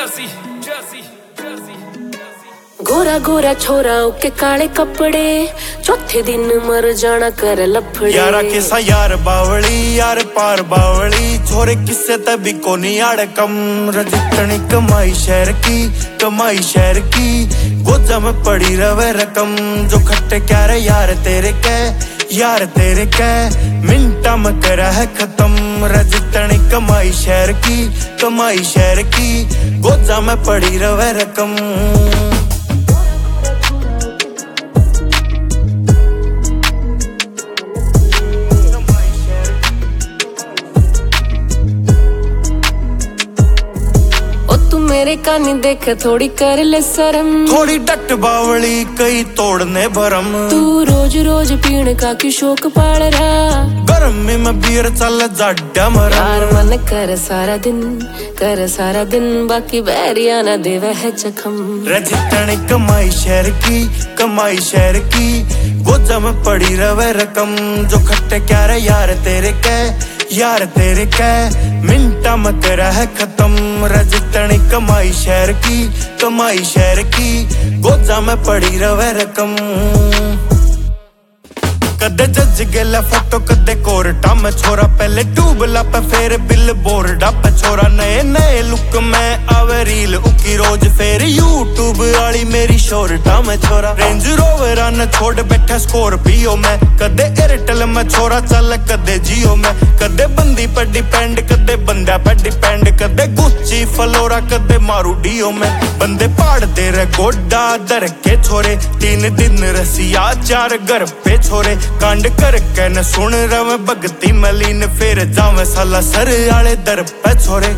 गोरा गोरा छोरा के काले कपड़े, चौथे दिन मर जाना कर लफड़े। यारा किसा यार बावली यार पार बावली, छोरे किससे तभी को नहीं आड़ कम। रजितनी कमाई शहर की गोजा में पड़ी रवे रकम। जो खट्टे क्या रे यार तेरे के मिनटा में करा है खत्म। रजितनी कमाई शहर की गोजा में पड़ी रवे रकम। मेरे कानी देख थोड़ी कर ले शर्म, थोड़ी डट बावली कई तोड़ने भरम। तू रोज रोज पीने का क्यों शौक पाल रहा, गर्मी में बियर चल जाड्डा मरम। यार मन कर सारा दिन बाकी बैरिया न देवे है जखम। रजितनी कमाई शहर की गोजा में पड़ी रवे रकम। जो खट्टे क्या रे यार तेरे के मिनटा में करा है खत्म। रजितनी कमाई शहर की गोजा में पड़ी रवे रकम। कदे जज गेला फोटो कदे कोर्टा में छोरा, पहले ट्यूबला पे फिर बिल बोर्डा पे छोरा। नए लुक में आवे रील उकी रोज, फिर यूट्यूब वाली मेरी शोरटा में छोरा। रेंज रोवर न छोड़ बैठा स्कॉर्पियो में, कदे एयरटेल में छोरा चल कदे जियो में। कदे बंदी पर डिपेंड कदे बंदा पर डिपेंड, कदे गुच्ची फलोरा कदे मारू डियो में। बंदे पाड़ दे रे गोडा दर के छोरे, 3 दिन रसिया 4 घर पे छोरे। कांड करके न सुन रवे भगती मलीन, फिर जावे साला सर आले दर पे छोरे।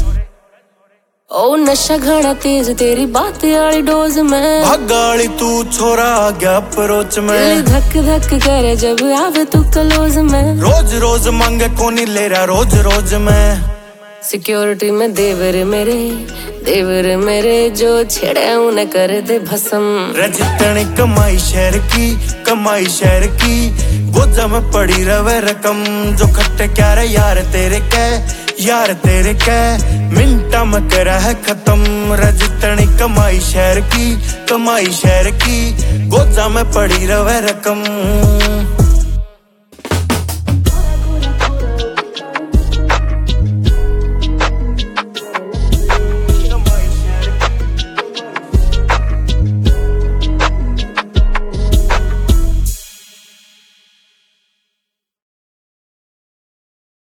ओ नशा घना तेज तेरी बात आली डोज में, भगाली तू छोरा आ गया अप्रोच में। दिल धक धक करे जब आवे तू क्लोज में। रोज मांगे कोनी ले रहा रोज में। सिक्योरिटी में देवर मेरे जो छेड़े उन्हें कर दे भस्म। रजितनी कमाई शहर की गोजा में पड़ी रवे रकम। जो खट्टे क्या रे यार तेरे के मिनटा में करा है खत्म। रजितनी कमाई शहर की गोजा में पड़ी रवे रकम।